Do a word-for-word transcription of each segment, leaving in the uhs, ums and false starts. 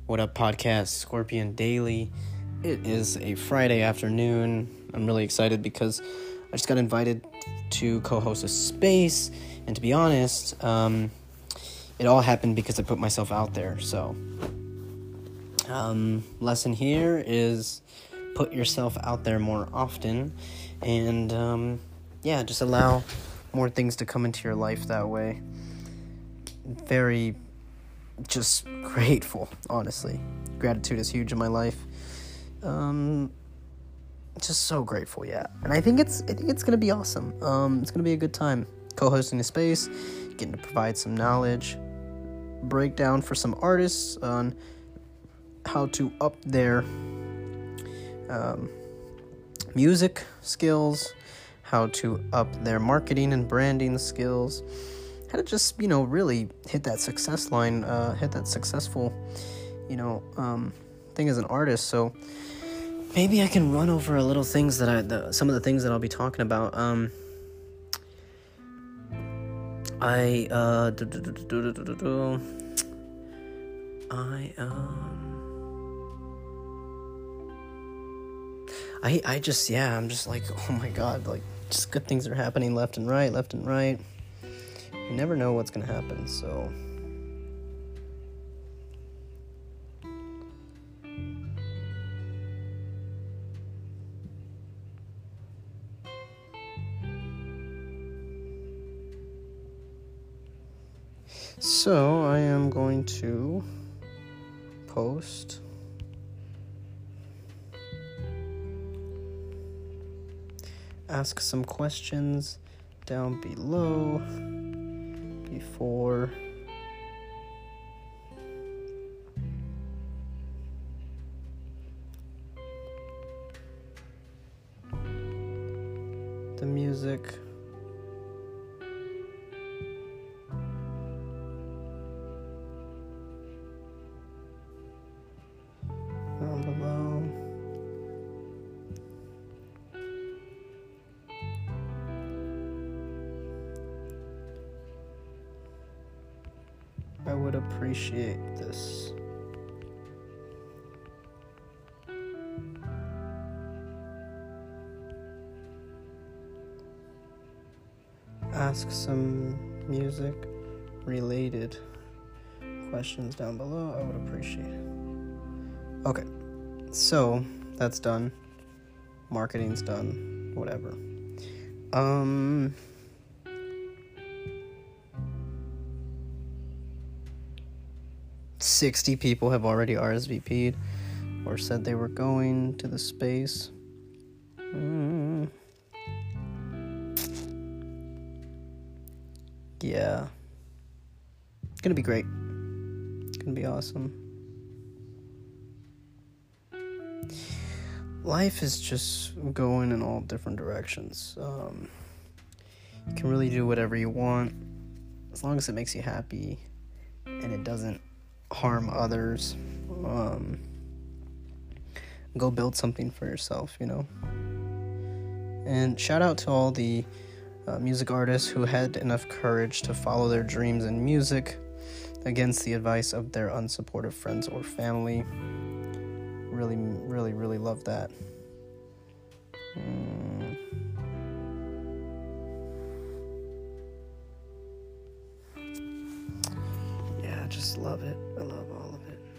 What up, podcast? Scorpion Daily. It is a Friday afternoon. I'm really excited because I just got invited to co-host a space, and to be honest, um, it all happened because I put myself out there. So, um, lesson here is put yourself out there more often, and um, yeah, just allow more things to come into your life that way. Very just grateful, honestly. Gratitude is huge in my life. Um, just so grateful, yeah. And I think it's I think it's gonna be awesome. Um, it's gonna be a good time. Co-hosting a space, getting to provide some knowledge, breakdown for some artists on how to up their um, music skills, how to up their marketing and branding skills, how to just, you know, really hit that success line, uh, hit that successful, you know, um, thing as an artist. So maybe I can run over a little things that I, the, some of the things that I'll be talking about. Um, I, uh, do, do, do, do, do, do, do. I, um, I, I just, yeah, I'm just like, oh my God, like, just good things are happening left and right, left and right. You never know what's going to happen, so So I am going to post ask some questions down below before the music down below. I would appreciate this. Ask some music related questions down below. I would appreciate it. Okay, so that's done. Marketing's done. Whatever. Um... sixty people have already R S V P'd or said they were going to the space. Mm. Yeah. It's gonna be great. It's gonna be awesome. Life is just going in all different directions. Um, you can really do whatever you want as long as it makes you happy and it doesn't harm others. Um, go build something for yourself, you know. And shout out to all the uh, music artists who had enough courage to follow their dreams in music against the advice of their unsupportive friends or family. Really, really, really love that. Mm. Yeah, I just love it. I love all of it.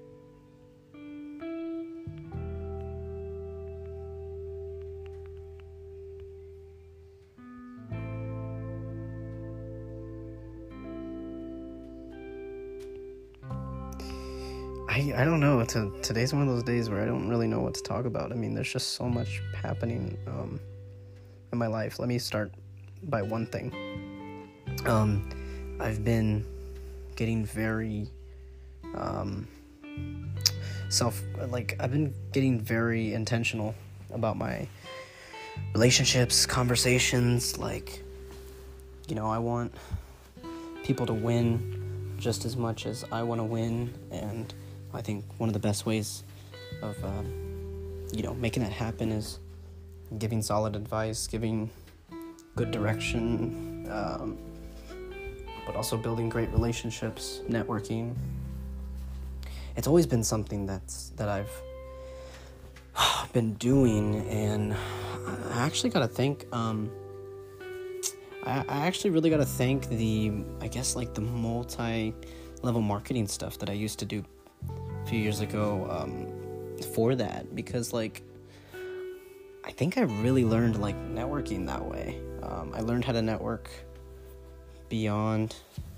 I, I don't know. To, today's one of those days where I don't really know what to talk about. I mean, there's just so much happening um, in my life. Let me start by one thing. Um, I've been getting very um, self, like, I've been getting very intentional about my relationships, conversations. Like, you know, I want people to win just as much as I want to win, and I think one of the best ways of, um, you know, making that happen is giving solid advice, giving good direction, um, but also building great relationships, networking. it's always been something that's that I've been doing, and I actually gotta thank um I, I actually really gotta thank the I guess like the multi-level marketing stuff that I used to do a few years ago um for that, because like I think I really learned like networking that way. um I learned how to network beyond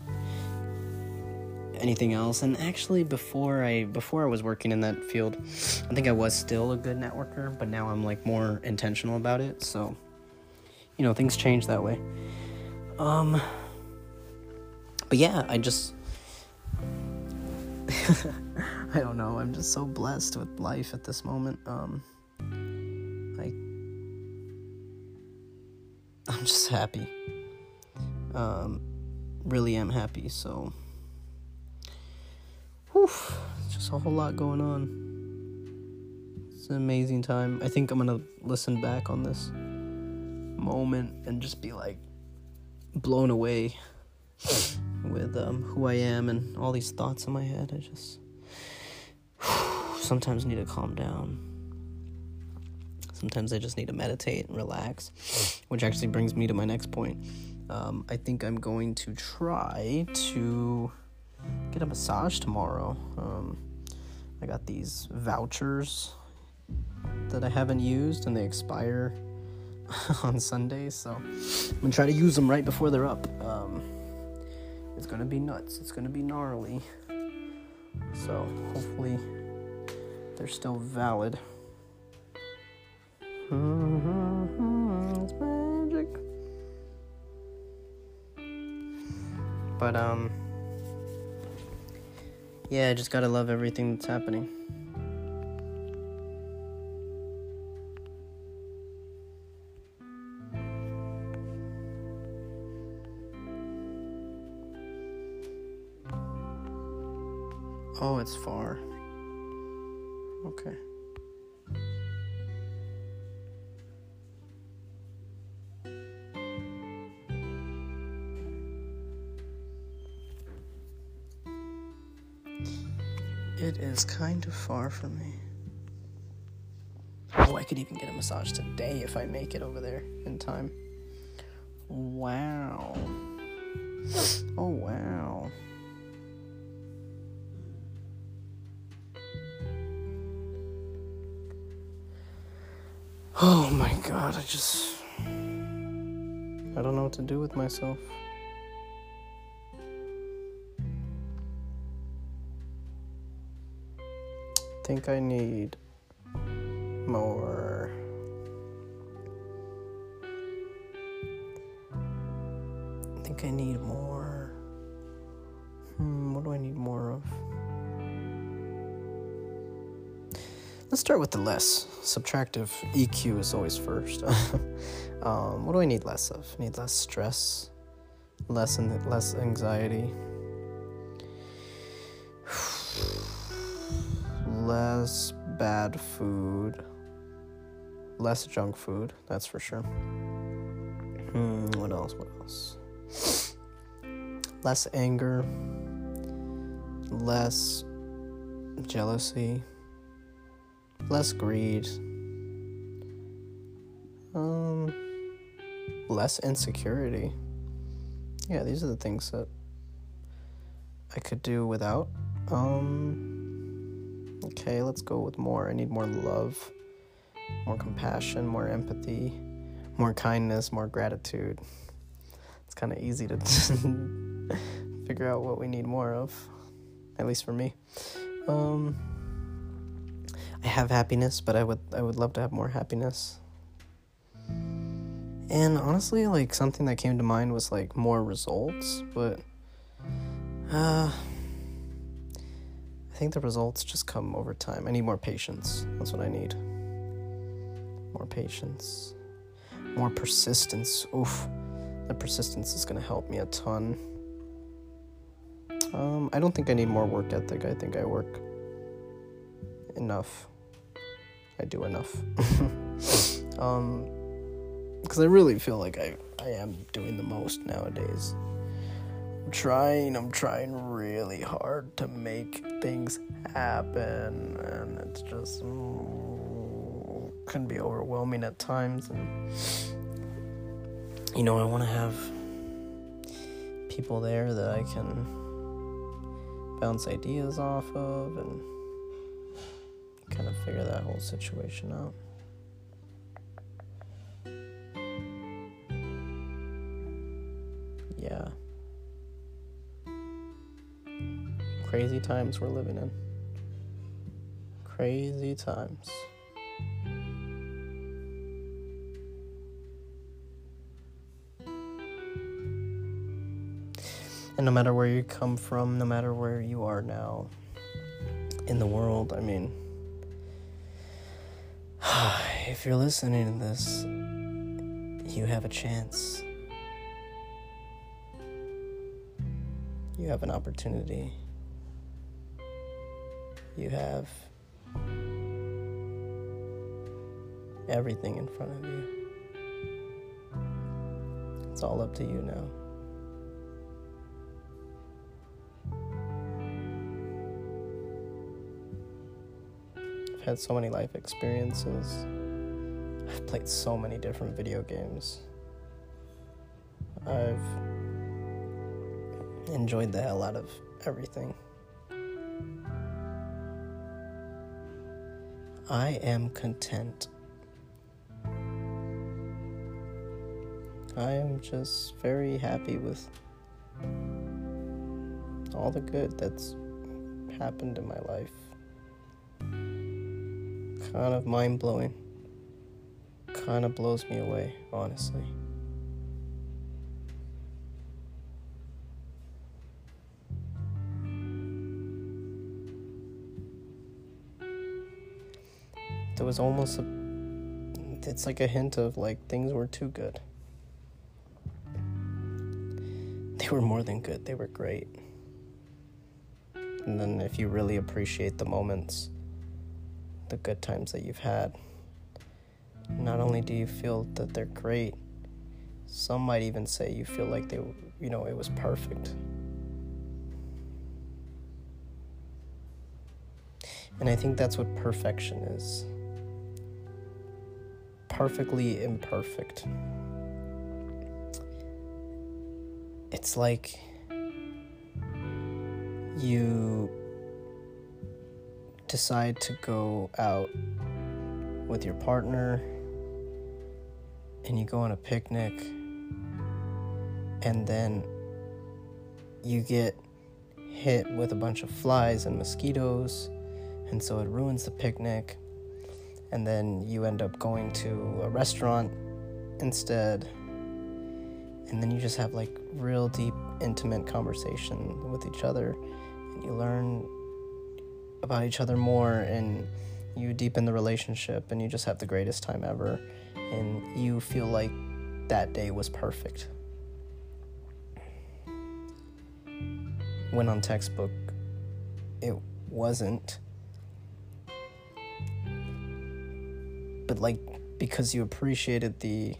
anything else. And actually before I before I was working in that field, I think I was still a good networker, but now I'm like more intentional about it. So, you know, things change that way. Um but yeah, I just I don't know, I'm just so blessed with life at this moment. Um I I'm just happy. Um really am happy. So whew, just a whole lot going on. It's an amazing time. I think I'm gonna listen back on this moment and just be like blown away with um, who I am and all these thoughts in my head. I just whew, sometimes need to calm down. Sometimes I just need to meditate and relax, which actually brings me to my next point. Um, I think I'm going to try to get a massage tomorrow. Um, I got these vouchers that I haven't used, and they expire on Sundays, so I'm gonna try to use them right before they're up. Um, it's gonna be nuts. It's gonna be gnarly. So hopefully they're still valid. Mm-hmm, it's magic. But um. yeah, I just gotta love everything that's happening. Oh, it's far. Okay. It is kind of far from me. Oh, I could even get a massage today if I make it over there in time. Wow. Oh, wow. Oh my God, I just... I don't know what to do with myself. I think I need more. I think I need more. Hmm, what do I need more of? Let's start with the less. Subtractive E Q is always first. um, what do I need less of? I need less stress, less and less anxiety, less bad food, less junk food, that's for sure. Hmm, what else, what else? Less anger, less jealousy, less greed, um, less insecurity. Yeah, these are the things that I could do without. Um, okay, let's go with more. I need more love, more compassion, more empathy, more kindness, more gratitude. It's kind of easy to figure out what we need more of, at least for me. Um, I have happiness, but I would I would love to have more happiness. And honestly, like, something that came to mind was like more results, but uh, I think the results just come over time. I need more patience. That's what I need. More patience, more persistence. Oof, that persistence is gonna help me a ton. Um, I don't think I need more work ethic. I think I work enough. I do enough. um, because I really feel like I, I am doing the most nowadays. I'm trying, I'm trying really hard to make things happen, and it's just mm, can be overwhelming at times. And you know, I want to have people there that I can bounce ideas off of and kind of figure that whole situation out. Yeah. Crazy times we're living in. Crazy times. And no matter where you come from, no matter where you are now in the world, I mean, if you're listening to this, you have a chance. You have an opportunity. You have everything in front of you. It's all up to you now. I've had so many life experiences. I've played so many different video games. I've enjoyed the hell out of everything. I am content. I am just very happy with all the good that's happened in my life. Kind of mind-blowing. Kind of blows me away, honestly. There was almost a, it's like a hint of like things were too good. They were more than good, they were great. And then if you really appreciate the moments, the good times that you've had, not only do you feel that they're great, some might even say you feel like they, you know, it was perfect. And I think that's what perfection is. Perfectly imperfect. It's like you decide to go out with your partner and you go on a picnic, and then you get hit with a bunch of flies and mosquitoes, and so it ruins the picnic. And then you end up going to a restaurant instead. And then you just have like real deep, intimate conversation with each other. And you learn about each other more, and you deepen the relationship, and you just have the greatest time ever. And you feel like that day was perfect. When on textbook, it wasn't. But like, because you appreciated the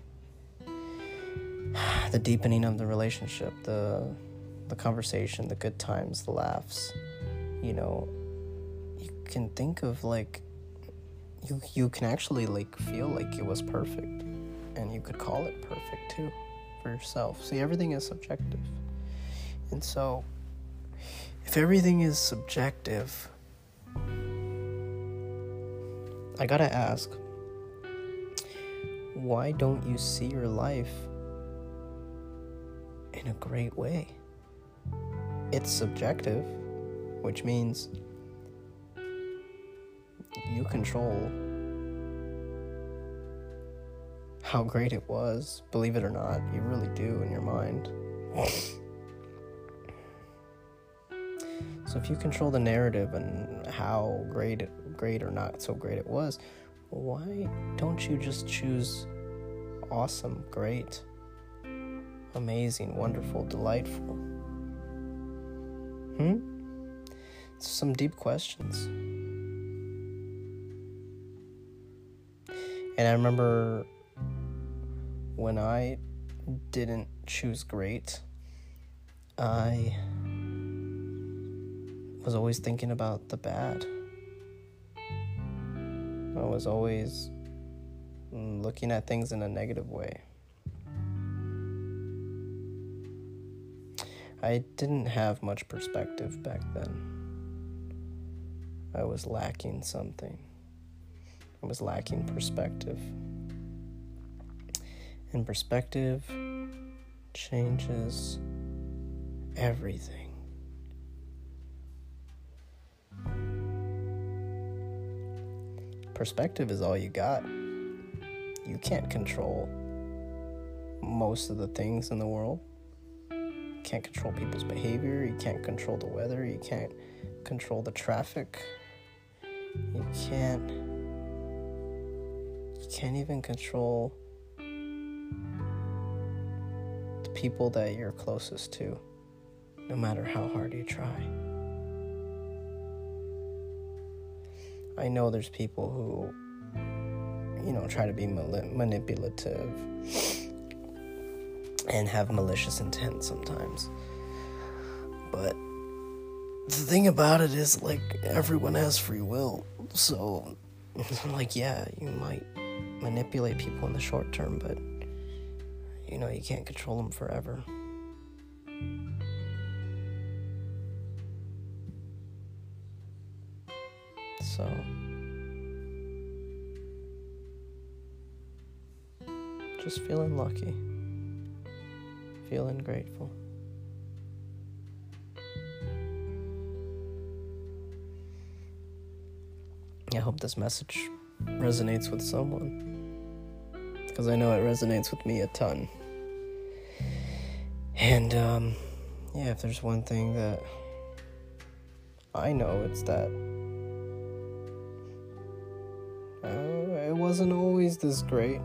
the deepening of the relationship, the the conversation, the good times, the laughs, you know, you can think of like, you you can actually like feel like it was perfect, and you could call it perfect too for yourself. See, everything is subjective. And so if everything is subjective, I gotta ask, why don't you see your life in a great way? It's subjective, which means you control how great it was. Believe it or not, you really do in your mind. So if you control the narrative and how great it, great or not so great it was, why don't you just choose awesome, great, amazing, wonderful, delightful? Hmm? Some deep questions. And I remember when I didn't choose great, I was always thinking about the bad. I was always looking at things in a negative way. I didn't have much perspective back then. I was lacking something. I was lacking perspective. And perspective changes everything. Perspective is all you got. You can't control most of the things in the world. You can't control people's behavior. You can't control the weather. You can't control the traffic. You can't you can't even control the people that you're closest to, no matter how hard you try. I know there's people who, you know, try to be mal- manipulative and have malicious intent sometimes. But the thing about it is, like, everyone has free will. So, like, yeah, you might manipulate people in the short term, but, you know, you can't control them forever. So, just feeling lucky, feeling grateful. I hope this message resonates with someone, because I know it resonates with me a ton. And, um, yeah, if there's one thing that I know, it's that uh, it wasn't always this great.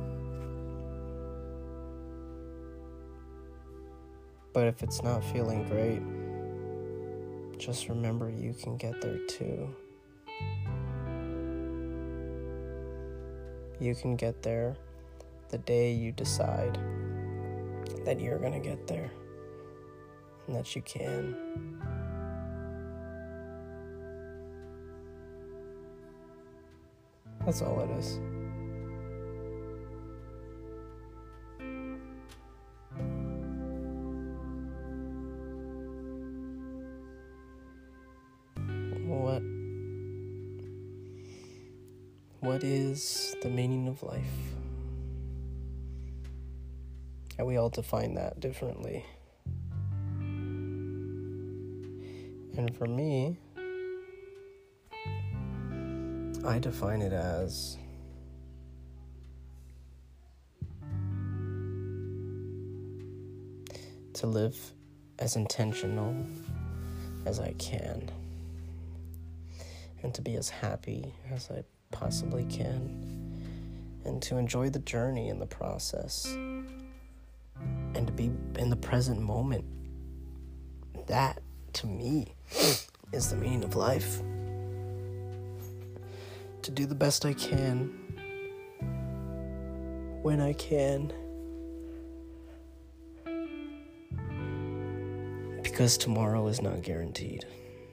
But if it's not feeling great, just remember you can get there too. You can get there the day you decide that you're gonna get there and that you can. That's all it is. What What is the meaning of life? And we all define that differently. And for me, I define it as to live as intentional as I can, and to be as happy as I possibly can, and to enjoy the journey and the process, and to be in the present moment. That, to me, is the meaning of life. To do the best I can, when I can, because tomorrow is not guaranteed.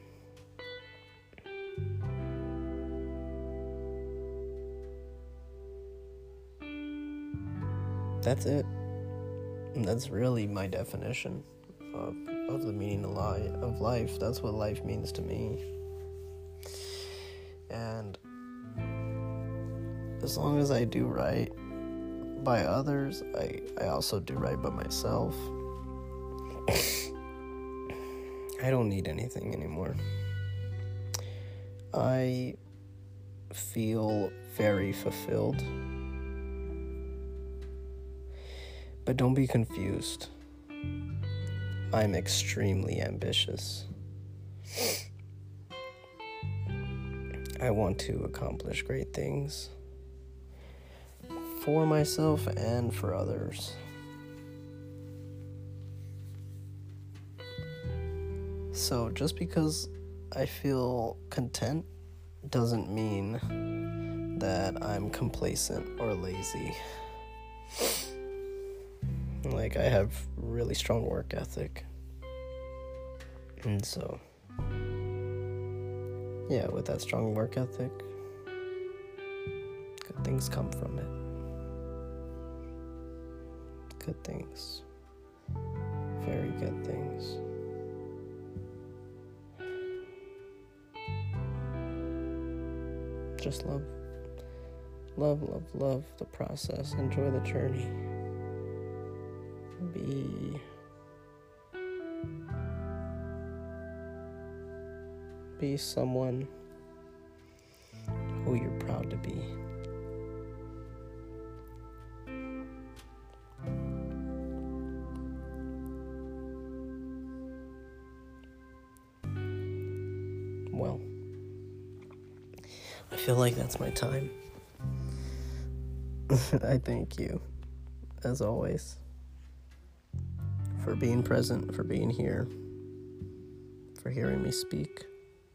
That's it. And that's really my definition of, of the meaning of, li- of life. That's what life means to me. And as long as I do right by others, I, I also do right by myself. I don't need anything anymore. I feel very fulfilled. But don't be confused. I'm extremely ambitious. I want to accomplish great things for myself and for others. So just because I feel content doesn't mean that I'm complacent or lazy. Like, I have really strong work ethic. And so, yeah, with that strong work ethic, good things come from it. Good things. Very good things. Just love, love, love, love the process. Enjoy the journey. Be, be someone who you're proud to be. Well, I feel like that's my time. I thank you, as always, for being present, for being here, for hearing me speak.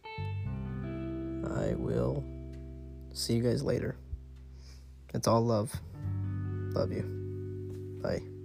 I will see you guys later. It's all love. Love you. Bye.